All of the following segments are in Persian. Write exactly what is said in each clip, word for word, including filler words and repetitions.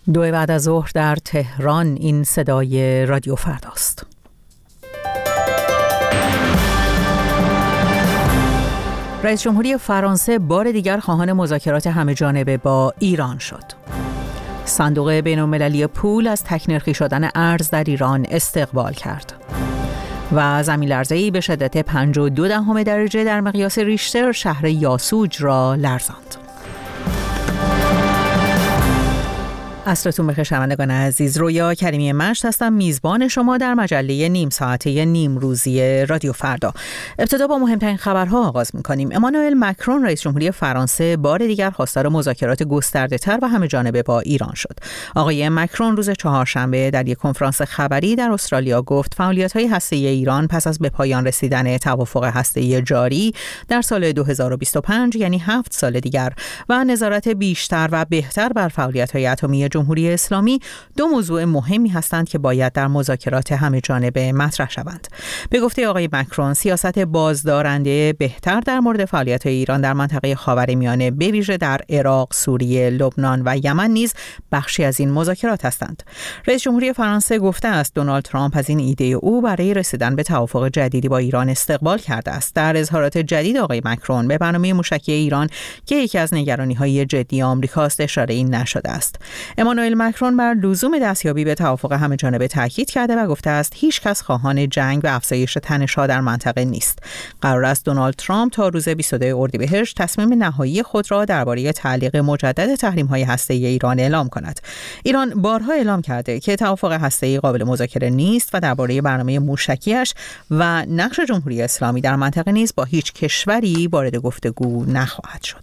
دو بعد از ظهر در تهران. این صدای رادیو فرداست. رئیس جمهوری فرانسه بار دیگر خواهان مذاکرات همه‌جانبه با ایران شد. صندوق بین‌المللی پول از تک‌نرخی شدن ارز در ایران استقبال کرد. و زمین‌لرزه‌ای به شدت پنج و دو دهم درجه در مقیاس ریشتر شهر یاسوج را لرزاند. عصرتون بخیر شنوندگان عزیز. رویا کریمی مشت هستم، میزبان شما در مجله نیم ساعته نیم روزی رادیو فردا. ابتدا با مهمترین خبرها آغاز می‌کنیم. امانوئل مکرون رئیس جمهوری فرانسه بار دیگر خواستار مذاکرات گسترده‌تر و همه‌جانبه با ایران شد. آقای مکرون روز چهارشنبه در یک کنفرانس خبری در استرالیا گفت فعالیت‌های هسته‌ای ایران پس از به پایان رسیدن توافق هسته‌ای جاری در سال دو هزار و بیست و پنج، یعنی هفت سال دیگر، و نظارت بیشتر و بهتر بر فعالیت‌های اتمی جمهوری اسلامی دو موضوع مهمی هستند که باید در مذاکرات همه‌جانبه مطرح شوند. به گفته آقای مکرون، سیاست بازدارنده بهتر در مورد فعالیت‌های ایران در منطقه خاورمیانه به ویژه در عراق، سوریه، لبنان و یمن نیز بخشی از این مذاکرات هستند. رئیس جمهوری فرانسه گفته است دونالد ترامپ از این ایده او برای رسیدن به توافق جدیدی با ایران استقبال کرده است. در اظهارات جدید آقای مکرون به برنامه موشکی ایران که یکی از نگرانی‌های جدی آمریکاست اشاره‌ای نشده است. امانوئل مکرون بر لزوم دستیابی به توافق همه‌جانبه تاکید کرده و گفته است هیچ کس خواهان جنگ و افزایش تنش‌ها در منطقه نیست. قرار است دونالد ترامپ تا روز بیست و دو اردیبهشت تصمیم نهایی خود را درباره تعلیق مجدد تحریم‌های هسته‌ای ایران اعلام کند. ایران بارها اعلام کرده که توافق هسته‌ای قابل مذاکره نیست و درباره برنامه موشکی‌اش و نقش جمهوری اسلامی در منطقه نیز با هیچ کشوری وارد گفتگو نخواهد شد.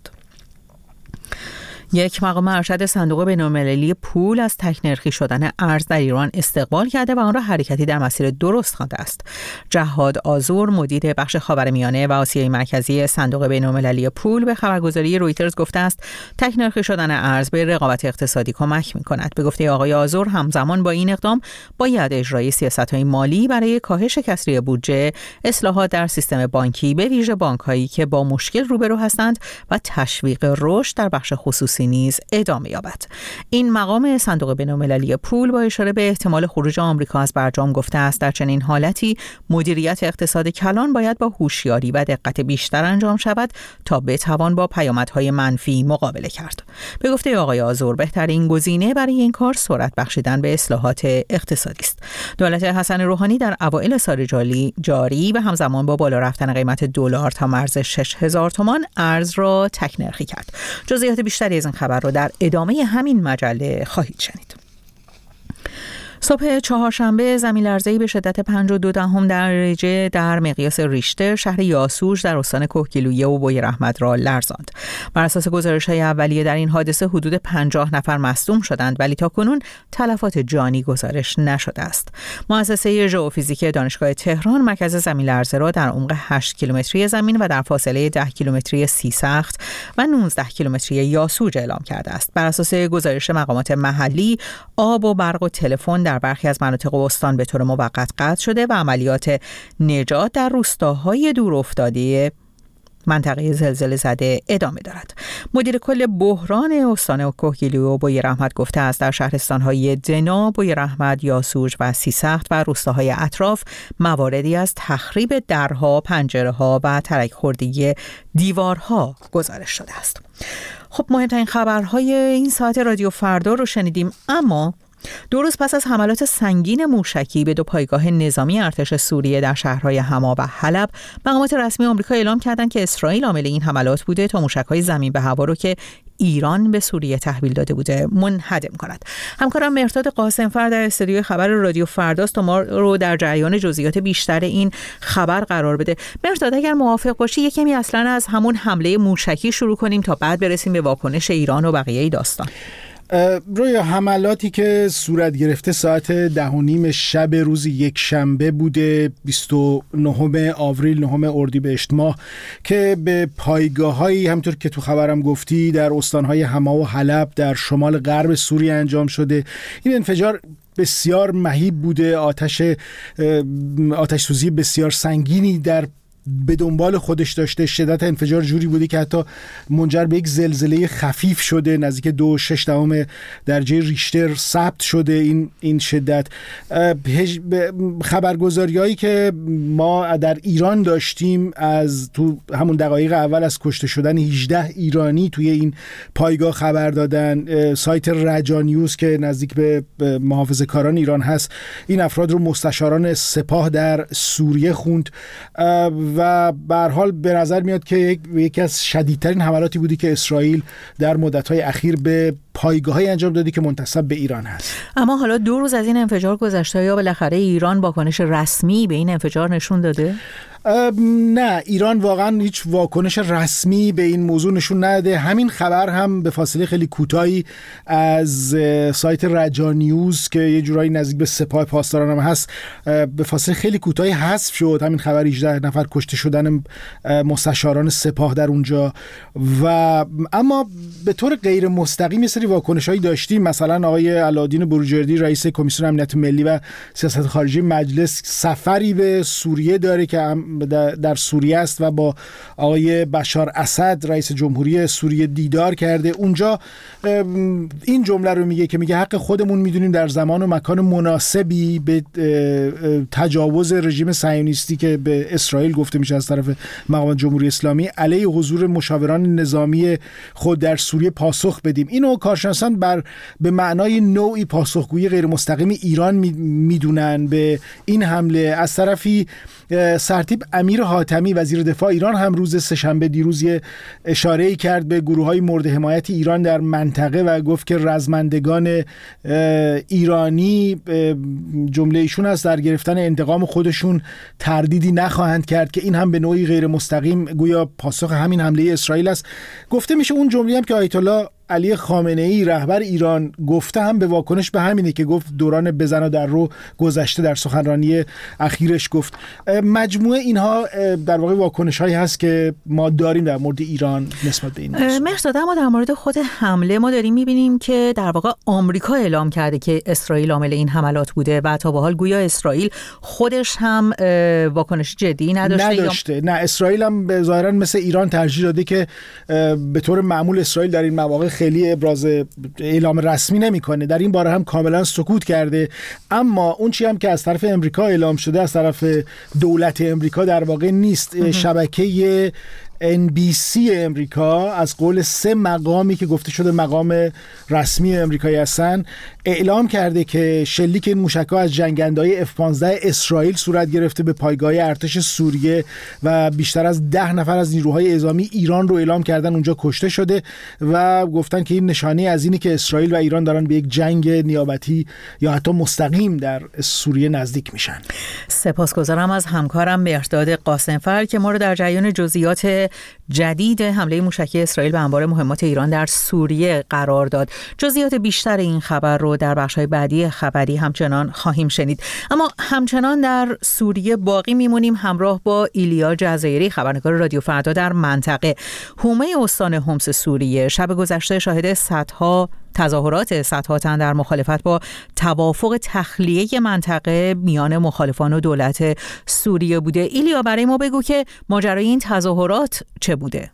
یک مقام ارشد صندوق بین‌المللی پول از تک‌نرخی شدن ارز در ایران استقبال کرده و آن را حرکتی در مسیر درست خوانده است. جهاد آذور مدیر بخش خاورمیانه و آسیای مرکزی صندوق بین‌المللی پول به خبرگزاری رویترز گفته است تک‌نرخی شدن ارز به رقابت اقتصادی کمک می‌کند. به گفته آقای آذور همزمان با این اقدام باید اجرای سیاست‌های مالی برای کاهش کسری بودجه، اصلاحات در سیستم بانکی به ویژه بانک‌هایی که با مشکل روبرو هستند و تشویق رشد در بخش خصوصی نیز ادامه یابد. این مقام صندوق بین‌المللی پول با اشاره به احتمال خروج آمریکا از برجام گفته است در چنین حالتی مدیریت اقتصاد کلان باید با هوشیاری و دقت بیشتر انجام شود تا بتوان با پیامدهای منفی مقابله کرد. به گفته آقای آذور بهترین گزینه برای این کار سرعت بخشیدن به اصلاحات اقتصادی است. دولت حسن روحانی در اوایل سال جاری و همزمان با بالا رفتن قیمت دلار تا مرز شش هزار تومان ارز را تک‌نرخی کرد. جزئیات بیشتری از این خبر رو در ادامه همین مجله خواهید شنید. صبح چهارشنبه زمین‌لرزه‌ای به شدت پنج و دو دهم درجه در مقیاس ریشتر شهر یاسوج در استان کوهگیلویه و بویراحمد را لرزاند. بر اساس گزارش‌های اولیه در این حادثه حدود پنجاه نفر مصدوم شدند ولی تاکنون تلفات جانی گزارش نشده است. مؤسسه ژئوفیزیک دانشگاه تهران مرکز زمین‌لرزه را در عمق هشت کیلومتری زمین و در فاصله ده کیلومتری سیسخت و نوزده کیلومتری یاسوج اعلام کرده است. بر اساس گزارش مقامات محلی آب و برق و تلفن در برخی از مناطق استان به طور موقت قطع شده و عملیات نجات در روستاهای دور افتاده منطقه زلزله زده ادامه دارد. مدیر کل بحران استان کوهگیلویه و بویراحمد گفته است در شهرستان‌های دنا، بویراحمد، یاسوج و سیسخت و روستاهای اطراف مواردی از تخریب درها، پنجره‌ها و ترک خوردگی دیوارها گزارش شده است. خب مهمترین خبرهای این ساعت رادیو فردا رو شنیدیم، اما دو روز پس از حملات سنگین موشکی به دو پایگاه نظامی ارتش سوریه در شهرهای حما و حلب، مقامات رسمی آمریکا اعلام کردند که اسرائیل عامل این حملات بوده تا موشک‌های زمین به هوا رو که ایران به سوریه تحویل داده بوده منهدم کند. همکارم مهرداد قاسمفر در استودیوی خبر رادیو فرداست تا ما رو در جریان جزئیات بیشتر این خبر قرار بده. مهرداد اگر موافق باشی یک کمی اصلا از همون حمله موشکی شروع کنیم تا بعد برسیم به واکنش ایران و بقیه داستان. روی حملاتی که صورت گرفته ساعت ده و نیم شب روز یک شنبه بوده بیست و نهم آوریل نهم اردیبهشت ماه که به پایگاه‌هایی همطور که تو خبرم گفتی در استان‌های حما و حلب در شمال غرب سوریه انجام شده. این انفجار بسیار مهیب بوده، آتش آتش سوزی بسیار سنگینی در به دنبال خودش داشته. شدت انفجار جوری بوده که حتی منجر به یک زلزله خفیف شده، نزدیک دو و شش دهم درجه ریشتر ثبت شده این این شدت. خبرگزاریایی که ما در ایران داشتیم از تو همون دقایق اول از کشته شدن هجده ایرانی توی این پایگاه خبر دادن. سایت رجا نیوز که نزدیک به محافظه‌کاران ایران هست این افراد رو مستشاران سپاه در سوریه خوند و به هر حال به نظر میاد که یکی از شدیدترین حملاتی بودی که اسرائیل در مدت‌های اخیر به پایگاه‌های انجام دادی که منتسب به ایران هست. اما حالا دو روز از این انفجار گذشته، یا بالاخره ایران واکنش رسمی به این انفجار نشون داده؟ نه، ایران واقعا هیچ واکنش رسمی به این موضوع نشون نداده. همین خبر هم به فاصله خیلی کوتاهی از سایت رجا نیوز که یه جورایی نزدیک به سپاه پاسداران هم هست به فاصله خیلی کوتاهی حذف شد. همین خبر هجده نفر کشته شدن مستشاران سپاه در اونجا. و اما به طور غیر مستقیم یه سری واکنش‌هایی داشتیم. مثلا آقای علادین بروجردی رئیس کمیسیون امنیت ملی و سیاست خارجی مجلس سفری به سوریه داره که در سوریه است و با آقای بشار اسد رئیس جمهوری سوریه دیدار کرده. اونجا این جمله رو میگه که میگه حق خودمون میدونیم در زمان و مکان مناسبی به تجاوز رژیم صهیونیستی که به اسرائیل گفته میشه از طرف مقامات جمهوری اسلامی علیه حضور مشاوران نظامی خود در سوریه پاسخ بدیم. اینو کارشناسان بر به معنای نوعی پاسخگویی غیر مستقیم ایران میدونن به این حمله. از طرفی سرتیپ امیر حاتمی وزیر دفاع ایران هم روز سه‌شنبه دیروز اشاره‌ای کرد به گروه‌های مورد حمایت ایران در منطقه و گفت که رزمندگان ایرانی، جمله ایشون است، در گرفتن انتقام خودشون تردیدی نخواهند کرد، که این هم به نوعی غیر مستقیم گویا پاسخ همین حمله اسرائیل است. گفته میشه اون جمله هم که آیت الله علی خامنه‌ای رهبر ایران گفته هم به واکنش به همینه که گفت دوران بزن و در رو گذشته در سخنرانی اخیرش گفت. مجموعه اینها در واقع واکنش‌هایی هست که ما داریم در مورد ایران نسبت به این موضوع. مهرداد، اما در مورد خود حمله ما داریم می‌بینیم که در واقع آمریکا اعلام کرده که اسرائیل عامل این حملات بوده و تا به حال گویا اسرائیل خودش هم واکنش جدی نداشته. نداشته. یا... نه، اسرائیل هم ظاهراً مثل ایران ترجیح داده که به طور معمول اسرائیل در این مواقع خیلی ابراز اعلام رسمی نمیکنه. در این باره هم کاملا سکوت کرده. اما اون چی هم که از طرف امریکا اعلام شده از طرف دولت امریکا در واقع نیست. شبکه ان بی سی امریکا از قول سه مقامی که گفته شده مقام رسمی امریکایی هستن اعلام کرده که شلیک این موشک‌ها از جنگنده‌های اف پانزده اسرائیل صورت گرفته به پایگاه ارتش سوریه و بیشتر از ده نفر از نیروهای اعزامی ایران رو اعلام کردن اونجا کشته شده و گفتن که این نشانه از اینه که اسرائیل و ایران دارن به یک جنگ نیابتی یا حتی مستقیم در سوریه نزدیک میشن. سپاسگزارم از همکارم مهرداد قاسمفر که ما رو در جریان جزئیات جدید حمله موشکی اسرائیل به انبار مهمات ایران در سوریه قرار داد. جزئیات بیشتر این خبر رو در بخش‌های بعدی خبری همچنان خواهیم شنید. اما همچنان در سوریه باقی میمونیم همراه با ایلیا جزایری، خبرنگار رادیو فردا در منطقه. حومه استان حمص سوریه شب گذشته شاهد صدها تظاهرات صدها تن در مخالفت با توافق تخلیه منطقه میان مخالفان و دولت سوریه بوده. ایلیا، برای ما بگو که ماجرای این تظاهرات چه بوده؟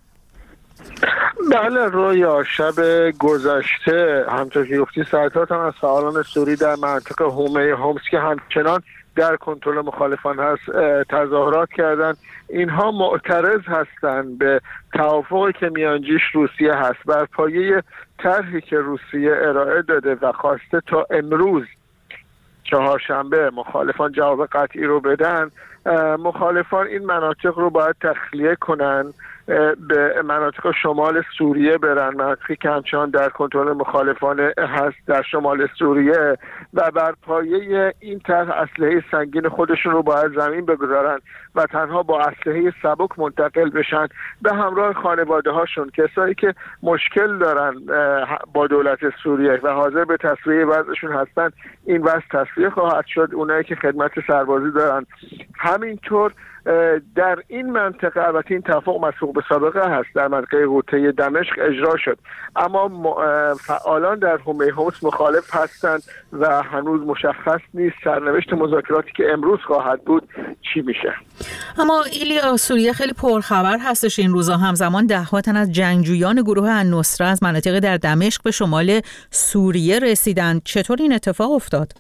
بله رویا، شب گذشته همونطور که گفتی صدها تن از فعالان سوری در منطقه حومه حمص که همچنان در کنترل مخالفان هست تظاهرات کردند. اینها معترض هستند به توافقی که میانجیش روسیه هست بر پایه طرحی که روسیه ارائه داده و خواسته تا امروز چهارشنبه مخالفان جواب قطعی رو بدن. مخالفان این مناطق رو باید تخلیه کنن، به مناطق شمال سوریه برن، مناطقی که همچنان در کنترل مخالفان هست در شمال سوریه، و بر پایه این طرح اسلحه سنگین خودشون رو باید زمین بگذارن و تنها با اسلحه سبک منتقل بشن به همراه خانواده هاشون. کسایی که مشکل دارن با دولت سوریه و حاضر به تسویه وضعشون هستن، این وضع تسویه خواهد شد. اونایی که خدمت سربازی دارن همینطور در این منطقه، البته این توافق مسبوق به سابقه هست، در منطقه قوطه دمشق اجرا شد، اما فعالان در حومه حمص مخالف هستند و هنوز مشخص نیست سرنوشت مذاکراتی که امروز خواهد بود چی میشه. اما ایلیا، سوریه خیلی پرخبر هستش این روزا. همزمان ده‌ها تن از جنگجویان گروه النصره از مناطق در دمشق به شمال سوریه رسیدند. چطور این اتفاق افتاد؟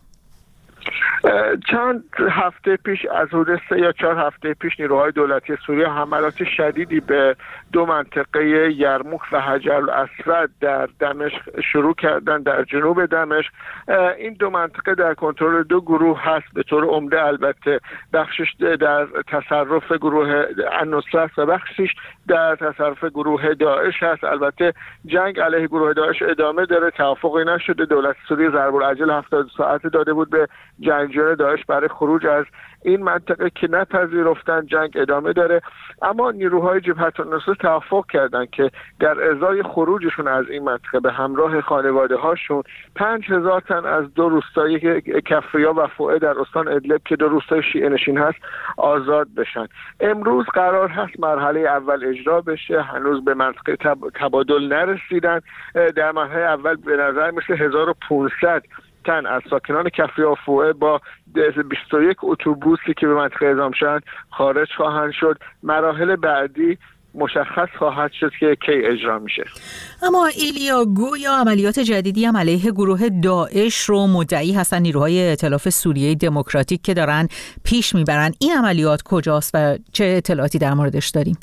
چند هفته پیش، از حدود سه یا چهار هفته پیش، نیروهای دولتی سوریه حملات شدیدی به دو منطقه یرموک و حجر الاسود در دمشق شروع کردن، در جنوب دمشق. این دو منطقه در کنترل دو گروه هست، به طور عمده البته بخشش در تصرف گروه النصره و بخشش در تصرف گروه داعش هست. البته جنگ علیه گروه داعش ادامه داره، توافقی نشده. دولت سوریه ضرب العجل هفتاد ساعته داده بود به جنگجویان داعش برای خروج از این منطقه که نپذیرفتن. جنگ ادامه داره، اما نیروهای جبهت النصره توافق کردن که در ازای خروجشون از این منطقه به همراه خانواده هاشون پنج هزار تن از دو روستای کفریا و فوئه در استان ادلب که دو روستای شیعه نشین هست آزاد بشن. امروز قرار هست مرحله اول اجرا بشه، هنوز به منطقه تبادل نرسیدن. در مرحله اول به نظر میشه هزار و پانصد تن از ساکنان کفریا و فوئه با بیست و یک اتوبوسی که به منطقه اعزام شدند خارج خواهند شد. مراحل بعدی مشخص خواهد شد که کی اجرا میشه. اما ایلیا، گویا عملیات جدیدی هم علیه گروه داعش رو مدعی هستن نیروهای ائتلاف سوریه دموکراتیک که دارن پیش میبرن. این عملیات کجاست و چه اطلاعاتی در موردش داریم؟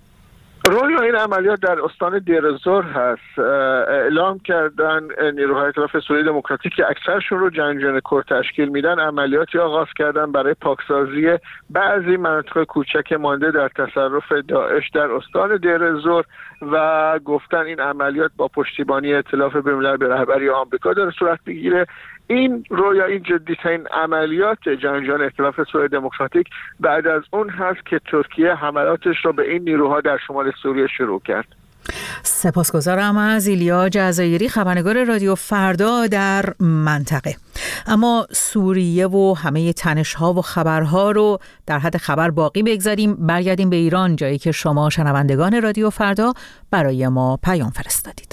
رویا این عملیات در استان دیر زور هست. اعلام کردن نیروهای ائتلاف سوریه دموکراتیک که اکثرشون رو جنگجویان کرد تشکیل میدن، عملیاتی آغاز کردن برای پاکسازی بعضی مناطق کوچک مانده در تصرف داعش در استان دیر زور و گفتن این عملیات با پشتیبانی ائتلاف بین‌الملل به رهبری آمریکا داره صورت میگیره. این رویا این جدی‌ترین عملیات جنگجویان ائتلاف سوریه دموکراتیک بعد از اون هست که ترکیه حملاتش رو به این نیروها در شمال سوریه شروع کرد. سپاسگزارم از ایلیا جزایری، خبرنگار رادیو فردا در منطقه. اما سوریه و همه تنش‌ها و خبرها رو در حد خبر باقی بگذاریم، برگردیم به ایران، جایی که شما شنوندگان رادیو فردا برای ما پیام فرستادید.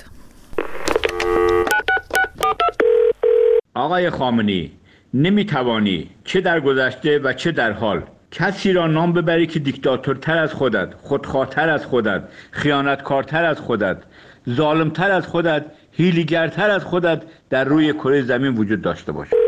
آقای خامنه‌ای، نمیتوانی چه در گذشته و چه در حال کسی را نام ببری که دیکتاتورتر از خودت، خودخواه‌تر از خودت، خیانتکارتر از خودت، ظالمتر از خودت، حیله‌گرتر از خودت در روی کره زمین وجود داشته باشه.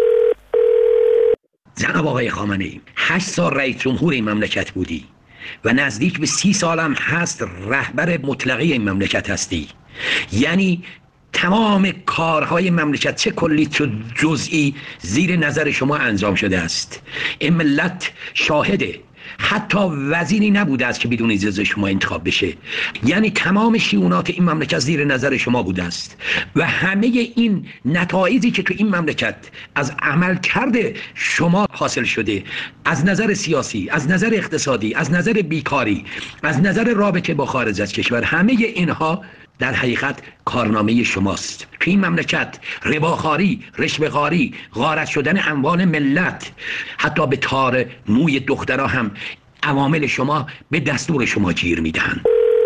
جناب آقای خامنه‌ای، هشت سال رئیس جمهور این مملکت بودی و نزدیک به سی سالم هست رهبر مطلقه این مملکت هستی. یعنی تمام کارهای مملکت چه کلی چه جزئی زیر نظر شما انجام شده است. این ملت شاهده، حتی وزیری نبوده است که بدون اجازه شما انتخاب بشه. یعنی تمام شئونات این مملکت زیر نظر شما بوده است و همه این نتایجی که تو این مملکت از عمل کرده شما حاصل شده، از نظر سیاسی، از نظر اقتصادی، از نظر بیکاری، از نظر رابطه با خارج از کشور، همه اینها در حقیقت کارنامه شماست. تو این مملکت رباخواری، رشوه‌خواری، غارت شدن اموال ملت، حتی به تار موی دخترها هم عوامل شما به دستور شما گیر میدن.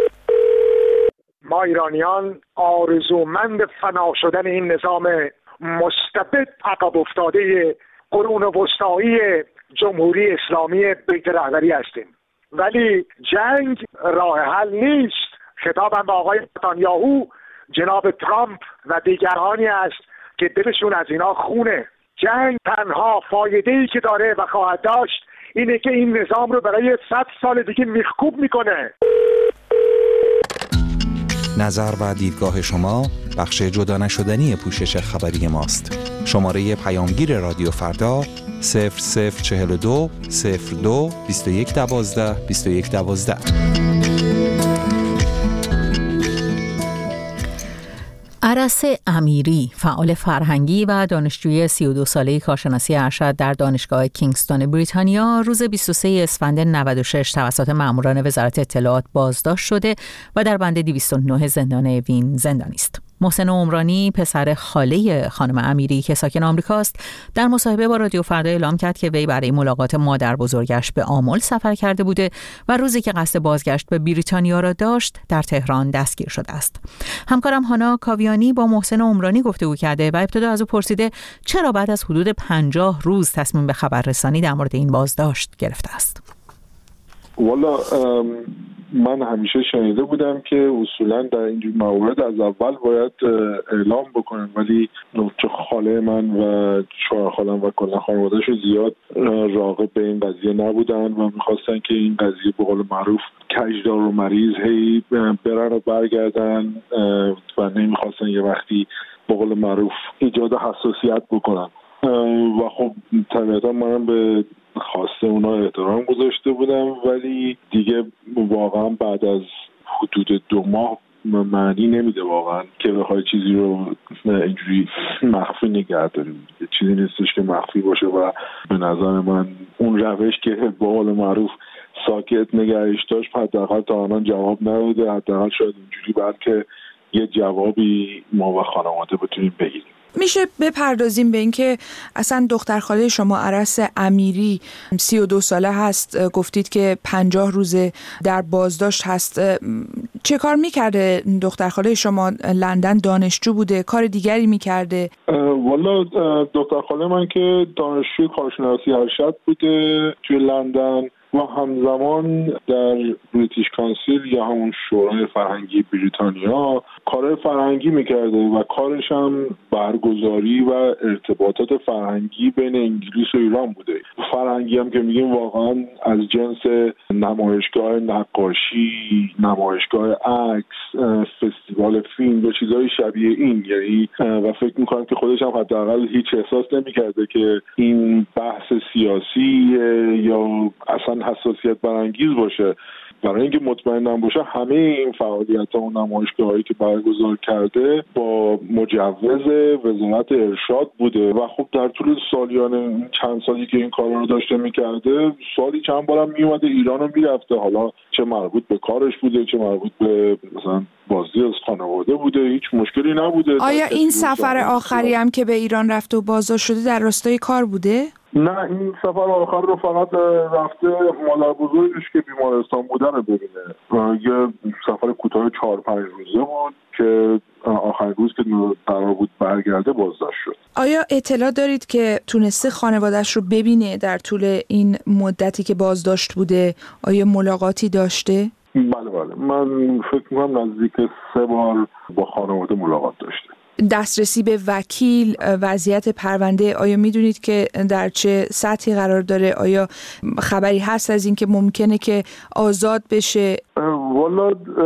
ما ایرانیان آرزومند فنا شدن این نظام مستبد عقب افتاده قرون وسطایی جمهوری اسلامی بیت رهبری هستیم، ولی جنگ راه حل نیست. خطابم به آقای نتانیاهو، جناب ترامپ و دیگرانی است که دلشون از اینا خونه. جنگ تنها فایده‌ای که داره و خواهد داشت اینه که این نظام رو برای صد سال دیگه میخکوب میکنه. نظر و دیدگاه شما بخش جدا نشدنی پوشش خبری ماست. شماره پیامگیر رادیو فردا صفر صفر چهل و دو صفر دو بیست و یک دوازده بیست و یک دوازده. عرس امیری، فعال فرهنگی و دانشجوی سی و دو ساله کارشناسی ارشد در دانشگاه کینگستون بریتانیا، روز بیست و سوم اسفند نود و شش توسط ماموران وزارت اطلاعات بازداشت شده و در بند دویست و نه زندان وین زندانی است. محسن عمرانی، پسر خاله خانم امیری که ساکن آمریکاست، در مصاحبه با رادیو فردا اعلام کرد که وی برای ملاقات مادر بزرگش به آمل سفر کرده بوده و روزی که قصد بازگشت به بریتانیا را داشت در تهران دستگیر شده است. همکارم هانا کاویانی با محسن عمرانی گفتگو کرده و ابتدا از او پرسیده چرا بعد از حدود پنجاه روز تصمیم به خبررسانی در مورد این بازداشت گرفته است. والا من همیشه شنیده بودم که اصولا در اینجور موارد از اول باید اعلام بکنن، ولی چه خاله من و شوهر خالم و کلا خانواده‌شون زیاد راغب به این قضیه نبودن و میخواستن که این قضیه به قول معروف کجدار و مریض هی برن و برگردن و نمیخواستن یه وقتی به قول معروف ایجاد حساسیت بکنن و خب طبیعتا منم به خواسته اونا احترام گذاشته بودم، ولی دیگه واقعا بعد از حدود دو ماه معنی نمیده واقعا که بخوای چیزی رو اینجوری مخفی نگه داریم. چیزی نیستش که مخفی باشه و به نظر من اون روش که به قول معروف ساکت نگهش داشت حداقل تا الان جواب نداده. حداقل شاید اینجوری بعد که یه جوابی ما و خانواده بتونیم بگیریم. میشه بپردازیم به اینکه اصلا دختر خاله شما عرس امیری سی و دو ساله هست، گفتید که پنجاه روزه در بازداشت هست. چه کار میکرده دختر خاله شما؟ لندن دانشجو بوده؟ کار دیگری میکرده؟ والا دختر خاله من که دانشجوی کارشناسی ارشد بوده توی لندن و همزمان در بریتیش کانسیل یا همون شورای فرهنگی بریتانیا کار فرهنگی میکرده و کارش هم برگزاری و ارتباطات فرهنگی بین انگلیس و ایران بوده. فرهنگی هم که میگیم واقعا از جنس نمایشگاه نقاشی، نمایشگاه عکس، فستیوال فیلم و چیزهای شبیه این، یعنی و فکر میکنم که خودش هم حداقل هیچ احساس نمیکرده که این بحث سیاسی یا اصلا حساسیت برانگیز باشه. برای اینکه مطمئنم باشه همه این فعالیت‌ها و نمایشگاهایی که برگزار کرده با مجوز وزارت ارشاد بوده و خب در طول سالیان چند سالی که این کارا رو داشته می‌کرده سالی چند بارم میومده ایران رو میرفته، حالا چه مربوط به کارش بوده چه مربوط به مثلا بازدید از خانواده بوده، هیچ مشکلی نبوده. آیا این سفر آخری هم که به ایران رفته و بازداشت شده در راستای کار بوده؟ نه، این سفر آخر رو فقط رفته مادر بزرگش که بیمارستان بوده رو ببینه. یه سفر کوتاه چهار پنج روزه بود که آخرین روز که قرار بود برگرده بازداشت شد. آیا اطلاع دارید که تونسته خانواده‌اش رو ببینه در طول این مدتی که بازداشت بوده؟ آیا ملاقاتی داشته؟ بله بله، من فکر می‌کنم نزدیک سه بار با خانواده ملاقات داشته. دسترسی به وکیل، وضعیت پرونده آیا میدونید که در چه سطحی قرار داره؟ آیا خبری هست از این که ممکنه که آزاد بشه؟ والا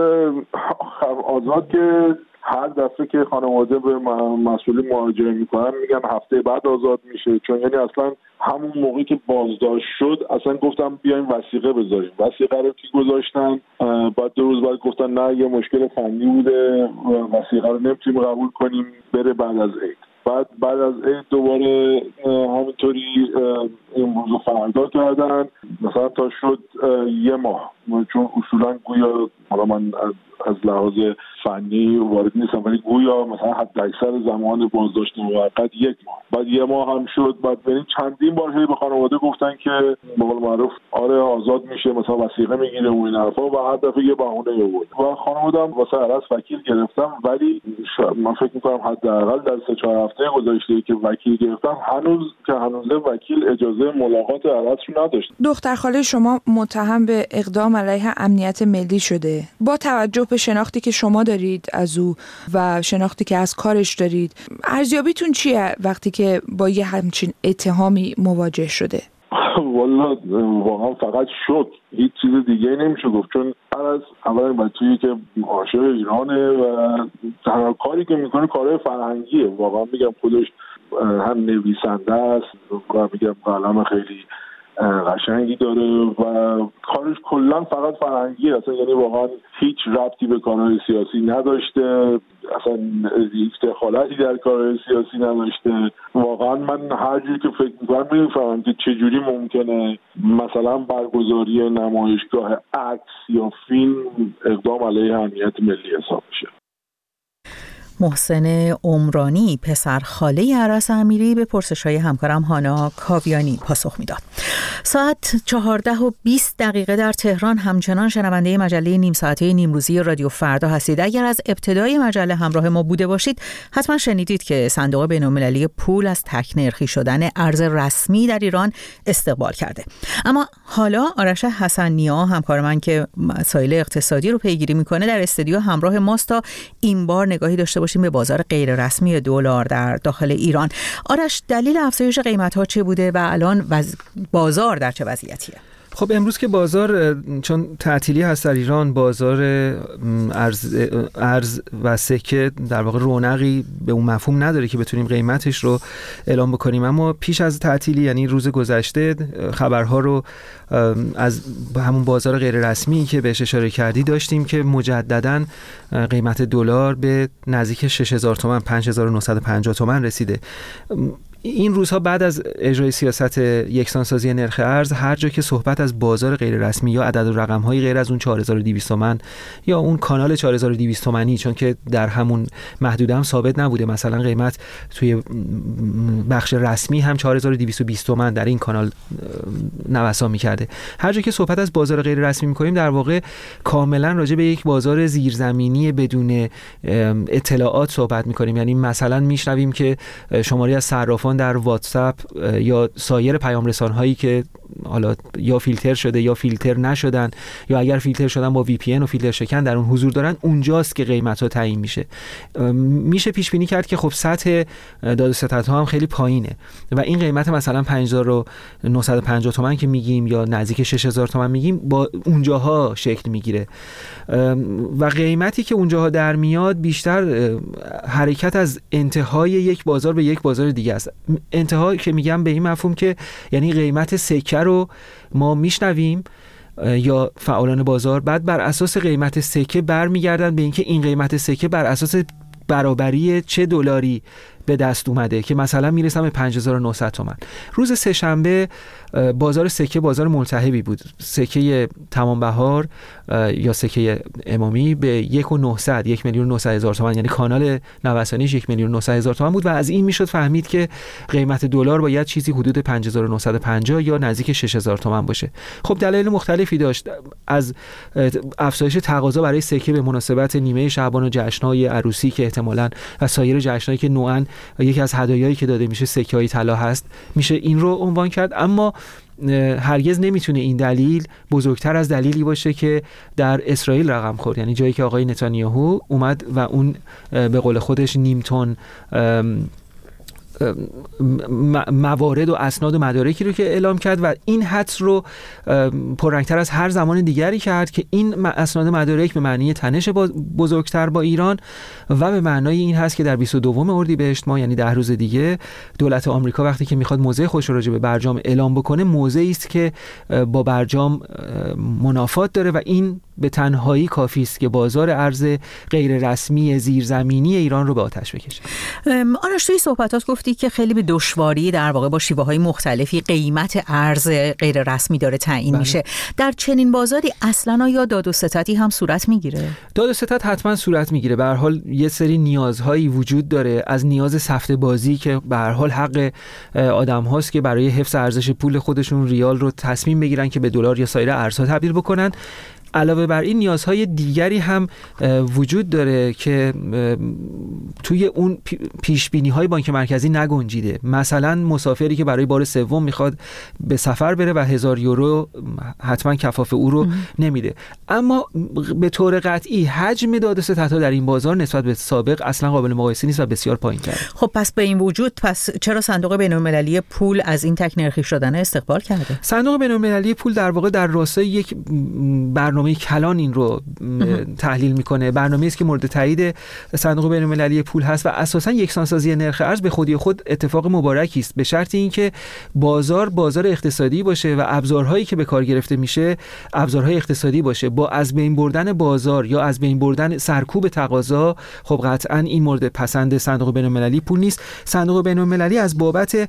آزاد که هر دفعه که خانواده به مسئولی مراجعه میکنن میگن هفته بعد آزاد میشه، چون یعنی اصلا همون موقعی که بازداشت شد اصلا گفتم بیاین وثیقه بذاریم. وثیقه رو که گذاشتن بعد دو روز بعد گفتن نه یه مشکل فنی بوده وثیقه رو نمیتونیم قبول کنیم، بره بعد از عید. بعد بعد از عید دوباره همینطوری امروز رو فردا کردن، مثلا تا شد یه ماه، چون اصولا گویا حالا من از لحاظ فنی وارد نیستم ولی گویا مثلا حد اکثر زمان بازداشت موقت یک ماه، بعد یه ماه هم شد. بعد یعنی چندین بار هی به خانواده گفتن که به قول معروف آره آزاد میشه، مثلا وثیقه میگیره و این حرفا و هر دفعه یه بهونه آورد و خانواده هم واسه عرس وکیل گرفتم، ولی من فکر میکنم حداقل در سه چهار هفته گذشته که وکیل گرفتم هنوز که هنوز وکیل اجازه ملاقات عرس رو نداشت. دختر خاله شما متهم به اقدام علیه امنیت ملی شده. با توجه به شناختی که شما دارید از او و شناختی که از کارش دارید، ارزیابیتون چیه وقتی که با یه همچین اتهامی مواجه شده؟ والا واقعا فقط شد، هیچ چیز دیگه نمیشه گفت، چون از اول بچه‌ای که عاشق ایرانه و تنها کاری که میکنه کارهای فرهنگیه. واقعا میگم خودش هم نویسنده است و میگم قلم خیلی قشنگی داره و کارش کلا فقط فرهنگیه، اصلا یعنی واقعا هیچ ربطی به کارهای سیاسی نداشته، اصلا هیچ دخالتی در کارهای سیاسی نداشته. واقعا من هر جوری که فکر میکنم نمیفهمم که چجوری ممکنه مثلا برگزاری نمایشگاه عکس یا فیلم اقدام علیه امنیت ملی حساب بشه. محسن عمرانی پسر خاله ارس امیری به پرسش‌های همکارم هانا کاویانی پاسخ میداد. ساعت چهارده و بیست دقیقه در تهران همچنان شنونده مجله نیم ساعته نیمروزی رادیو فردا هستید. اگر از ابتدای مجله همراه ما بوده باشید حتما شنیدید که صندوق بین‌المللی پول از تک‌نرخی شدن ارز رسمی در ایران استقبال کرده. اما حالا آرش حسن‌نیا همکار من که مسائل اقتصادی رو پیگیری میکنه در استودیو همراه ماست تا این بار نگاهی داشته باشیم به بازار غیر رسمی دلار در داخل ایران. آرش، دلیل افزایش قیمت‌ها چه بوده و الان وز... بازار در چه وضعیتیه؟ خب امروز که بازار چون تعطیلی هست در ایران، بازار ارز ارز و سکه در واقع رونقی به اون مفهوم نداره که بتونیم قیمتش رو اعلام بکنیم. اما پیش از تعطیلی یعنی روز گذشته خبرها رو از همون بازار غیر رسمی که بهش اشاره کردی داشتیم که مجدداً قیمت دلار به نزدیک شش هزار تومان، پنج هزار و نهصد و پنجاه تومان رسیده. این روزها بعد از اجرای سیاست یکسانسازی نرخ ارز، هر جا که صحبت از بازار غیر رسمی یا عدد و رقم‌های غیر از اون چهار هزار و دویست تومان یا اون کانال چهار هزار و دویست تومانی، چون که در همون محدوده هم ثابت نبوده، مثلا قیمت توی بخش رسمی هم چهار هزار و دویست و بیست تومان در این کانال نوسان می‌کرده. هر جا که صحبت از بازار غیر رسمی می‌کنیم در واقع کاملا راجع به یک بازار زیرزمینی بدون اطلاعات صحبت می‌کنیم. یعنی مثلا میشنویم که شماری از صرافان در واتساپ یا سایر پیام رسان‌هایی که حالا یا فیلتر شده یا فیلتر نشدن یا اگر فیلتر شدن با وی پی ان و فیلتر شکن در اون حضور دارن، اونجاست که قیمت‌ها تعیین میشه. میشه پیش بینی کرد که خب سطح داد و ستدها هم خیلی پایینه و این قیمت مثلا پنج هزار و نهصد و پنجاه تومان که میگیم یا نزدیک شش هزار تومان میگیم با اونجاها شکل میگیره و قیمتی که اونجاها در میاد بیشتر حرکت از انتهای یک بازار به یک بازار دیگه است. انتها که میگم به این مفهوم که یعنی قیمت سکه رو ما میشنویم یا فعالان بازار بعد بر اساس قیمت سکه برمیگردن به اینکه این قیمت سکه بر اساس برابری چه دلاری به دست اومده که مثلا میرسم به پنج هزار و نهصد تومان. روز سه‌شنبه بازار سکه بازار ملتهبی بود. سکه تمام بهار یا سکه امامی به یک و نهصد یک میلیون و نهصد هزار تومان، یعنی کانال نوسانیش یک میلیون و نهصد هزار تومان بود و از این میشد فهمید که قیمت دلار باید چیزی حدود پنج هزار و نهصد و پنجاه یا نزدیک شش هزار تومان باشه. خب دلایل مختلفی داشت، از افزایش تقاضا برای سکه به مناسبت نیمه شعبان و جشن‌های عروسی که احتمالاً و سایر جشن‌هایی که نوعاً یکی از هدایایی که داده میشه سکه‌های طلا هست، میشه این رو عنوان کرد. اما هرگز نمیتونه این دلیل بزرگتر از دلیلی باشه که در اسرائیل رقم خورد، یعنی جایی که آقای نتانیاهو اومد و اون به قول خودش نیم تن موارد و اسناد و مدارکی رو که اعلام کرد و این حدس رو پررنگتر از هر زمان دیگری کرد که این اسناد مدارک به معنی تنش بزرگتر با ایران و به معنای این هست که در بیست و دوم اردیبهشت ماه، یعنی ده روز دیگه، دولت آمریکا وقتی که میخواد موضع خودش راجع به برجام اعلام بکنه، موضعی است که با برجام منافات داره و این به تنهایی کافی است که بازار ارز غیر رسمی زیرزمینی ایران رو به آتش بکشه. آرش، توی صحبتات گفتی که خیلی به دشواری در واقع با شیوه‌های مختلفی قیمت ارز غیر رسمی داره تعیین بله. میشه. در چنین بازاری اصلاً آیا داد و ستدی هم صورت میگیره؟ داد و ستد حتما صورت میگیره. به هر حال یه سری نیازهایی وجود داره، از نیاز سفته بازی که به هر حال حق آدم هاست که برای حفظ ارزش پول خودشون ریال رو تصمیم بگیرن که به دلار یا سایر ارزها تبدیل بکنن. علاوه بر این نیازهای دیگری هم وجود داره که توی اون پیشبینی‌های بانک مرکزی نگنجیده. مثلا مسافری که برای بار سوم میخواد به سفر بره و هزار یورو حتما کفاف او رو نمیده. اما به طور قطعی حجم داد و ستدها در این بازار نسبت به سابق اصلا قابل مقایسه نیست و بسیار پایین‌تره. خب پس به این وجود پس چرا صندوق بین‌المللی پول از این تک‌نرخی شدن استقبال کرده؟ صندوق بین‌المللی پول در واقع در راستای یک برنامه کلان این رو تحلیل میکنه. برنامه‌ای است که مورد تایید صندوق بین‌المللی پول هست و اساساً یکسانسازی نرخ ارز به خودی خود اتفاق مبارکی است، به شرط اینکه بازار بازار اقتصادی باشه و ابزارهایی که به کار گرفته میشه ابزارهای اقتصادی باشه. با از بین بردن بازار یا از بین بردن سرکوب تقاضا، خب قطعاً این مورد پسند صندوق بین‌المللی پول نیست. صندوق بین‌المللی از بابت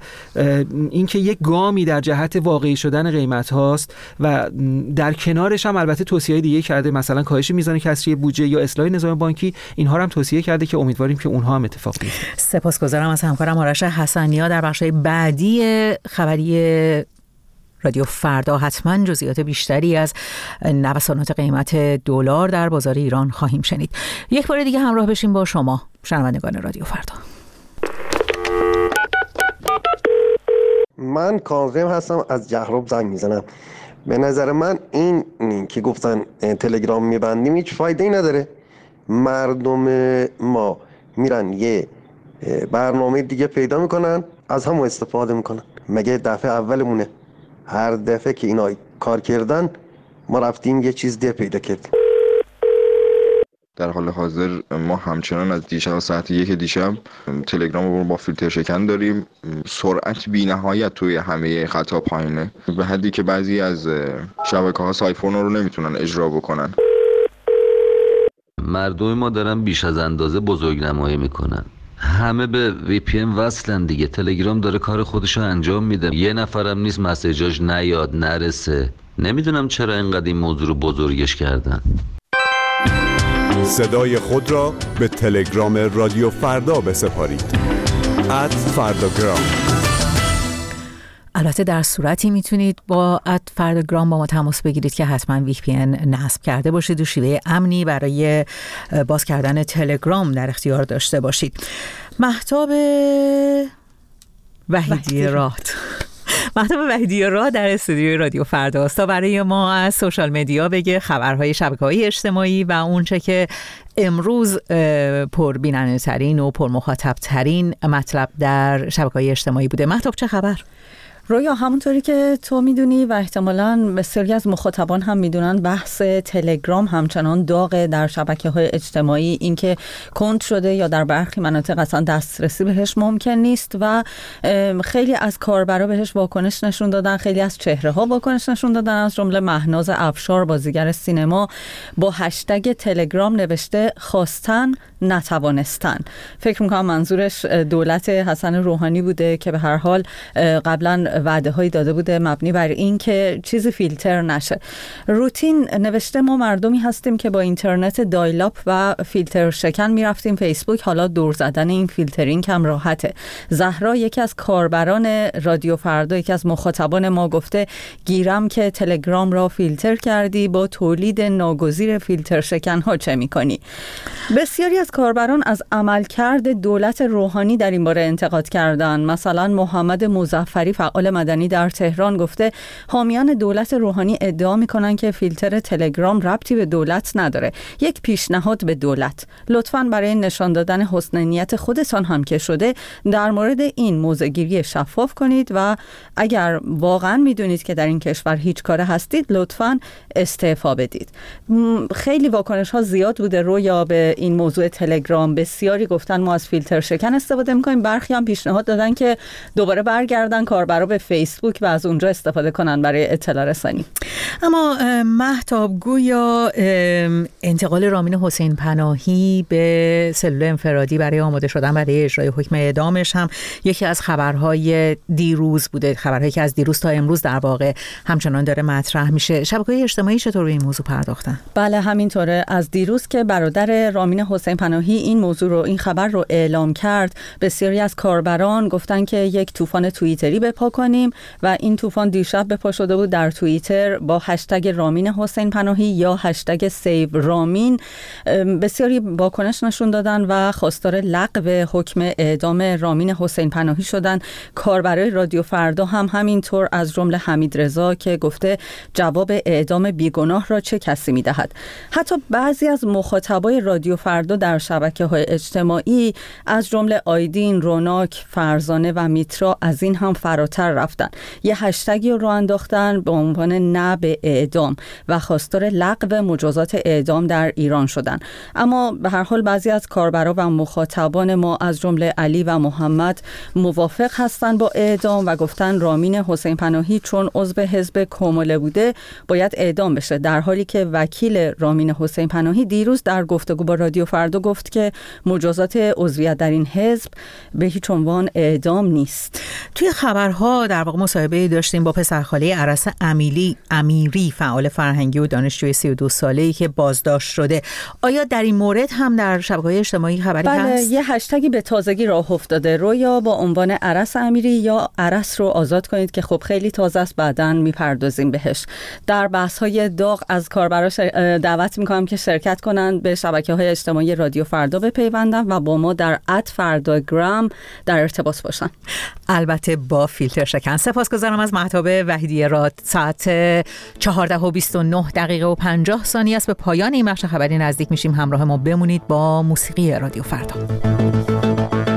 اینکه یک گامی در جهت واقعی شدن قیمت هاست و در کنارش هم البته توصیه توصیه‌های دیگه کرده، مثلا کاهش میزان کسری بودجه یا اصلاح نظام بانکی، اینها رو هم توصیه کرده که امیدواریم که اونها هم اتفاق بیفته. سپاسگزارم از همکارم آرش حسنی‌ها. در بخش بعدی خبری رادیو فردا حتما جزئیات بیشتری از نوسانات قیمت دلار در بازار ایران خواهیم شنید. یک بار دیگه همراه بشیم با شما شنوندگان رادیو فردا. من کاظم هستم، از جهراب زنگ میزنم. به نظر من این, این که گفتن تلگرام میبندیم هیچ فایده ای نداره. مردم ما میرن یه برنامه دیگه پیدا میکنن، از همون استفاده میکنن. مگه دفعه اولمونه؟ هر دفعه که اینا کار کردن ما رفتیم یه چیز دیگه پیدا کردیم. در حال حاضر ما همچنان از دیشب ساعت یک دیشب تلگرام رو با فیلتر شکن داریم. سرعت بی نهایت توی همه خطا پایینه، به حدی که بعضی از شبکه‌ها سایفون رو نمیتونن اجرا بکنن. مردم ما دارن بیش از اندازه بزرگنمایی میکنن. همه به وی پی ان وصلن دیگه. تلگرام داره کار خودشو انجام میده. یه نفرم نیست مسیجاش نیاد نرسه. نمیدونم چرا اینقدر این موضوع رو بزرگش کردن. صدای خود را به تلگرام رادیو فردا بسپارید. ات فرداگرام. البته در صورتی میتونید با ات فرداگرام با ما تماس بگیرید که حتما وی پی ان نصب کرده باشید و شیوه امنی برای باز کردن تلگرام در اختیار داشته باشید. مهتاب وحیدی راد مهتاب وحیدی راد در استودیوی رادیو فردا است تا برای ما از سوشال مدیا بگه خبرهای شبکه‌های اجتماعی و اونچه که امروز پربیننده ترین و پرمخاطب ترین مطلب در شبکه‌های اجتماعی بوده. مهتاب چه خبر؟ رویا، همونطوری که تو میدونی و احتمالاً بسیاری از مخاطبان هم میدونن، بحث تلگرام همچنان داغه در شبکه‌های اجتماعی. اینکه کند شده یا در برخی مناطق اصلا دسترسی بهش ممکن نیست و خیلی از کاربرا بهش واکنش نشون دادن، خیلی از چهره‌ها واکنش نشون دادن، از جمله مهناز افشار بازیگر سینما با هشتگ تلگرام نوشته خواستن نتوانستن. فکر می‌کنم منظورش دولت حسن روحانی بوده که به هر حال قبلاً وعده هایی داده بوده مبنی بر این که چیزی فیلتر نشه. روتین نوشته ما مردمی هستیم که با اینترنت دایلاپ و فیلتر شکن میرفتیم فیسبوک، حالا دور زدن این فیلترینگ هم راحته. زهرا، یکی از کاربران رادیو فردا، یکی از مخاطبان ما، گفته گیرم که تلگرام را فیلتر کردی، با تولید ناگزیر فیلتر شکن ها چه میکنی؟ بسیاری از کاربران از عملکرد دولت روحانی در این باره انتقاد کردند. مثلا محمد مظفری فعال مدنی در تهران گفته حامیان دولت روحانی ادعا میکنن که فیلتر تلگرام ربطی به دولت نداره، یک پیشنهاد به دولت. لطفاً برای نشان دادن حسن نیت خودتان هم که شده در مورد این موضع‌گیری شفاف کنید و اگر واقعاً میدونید که در این کشور هیچ کاره هستید لطفاً استعفا بدید. خیلی واکنش ها زیاد بوده رویا به این موضوع تلگرام. بسیاری گفتن ما از فیلتر شکن استفاده میکنیم، برخی هم پیشنهاد دادن که دوباره برگردن کاربرا به فیسبوک و از اونجا استفاده کنن برای اطلاع رسانی. اما مهتاب، گویا انتقال رامین حسین پناهی به سلول انفرادی برای آماده شدن برای اجرای حکم اعدامش هم یکی از خبرهای دیروز بوده، خبرهایی که از دیروز تا امروز در واقع همچنان داره مطرح میشه. شبکه‌های اجتماعی چطور به این موضوع پرداختن؟ بله همینطوره. از دیروز که برادر رامین حسین پناهی این موضوع رو، این خبر رو اعلام کرد، بسیاری از کاربران گفتن که یک طوفان توییتری بپا کنیم و این طوفان دیشب بپا شده بود در توییتر با هشتگ رامین حسین پناهی یا هشتگ سیو رامین. بسیاری واکنش نشون دادن و خواستار لغو حکم اعدام رامین حسین پناهی شدن. کاربرای رادیو فردا هم همینطور، از جمله حمید رضا که گفته جواب اعدام بیگناه را چه کسی میدهد. حتی بعضی از مخاطبای رادیو فردا در شبکه‌های اجتماعی از جمله آیدین، روناک، فرزانه و میترا از این هم فراتر رفتن. یه هشتگی رو انداختن به عنوان نه به اعدام و خواستار لغو مجازات اعدام در ایران شدن. اما به هر حال بعضی از کاربرا و مخاطبان ما از جمله علی و محمد موافق هستن با اعدام و گفتن رامین حسین پناهی چون عضو حزب کموله بوده باید اعدام بشه، در حالی که وکیل رامین حسین پناهی دیروز در گفتگو با رادیو فردا گفت که مجازات عضویت در این حزب به هیچ عنوان اعدام نیست. توی خبرها فردا در واقع مصاحبه داشتیم با پسرخاله عرس امیلی امیری، فعال فرهنگی و دانشجوی سی و دو ساله‌ای که بازداشت شده. آیا در این مورد هم در شبکه‌های اجتماعی خبری بله، هست؟ یه هشتگی به تازگی راه افتاده، رویا با عنوان عرس امیری یا عرس رو آزاد کنید، که خب خیلی تازه است، بعداً میپردازیم بهش. در بحث‌های داغ از کاربرا دعوت میکنم که شرکت کنند، به شبکه‌های اجتماعی رادیو فردا بپیوندن و با ما در ات فرداگرام در ارتباط باشن، البته با فیلتر شکن. سپاسگزارم از مهتاب وحیدی راد. ساعت چهارده و بیست و نه دقیقه و پنجاه ثانیه است. به پایان این بخش خبری نزدیک میشیم. همراه ما بمونید با موسیقی رادیو فردا.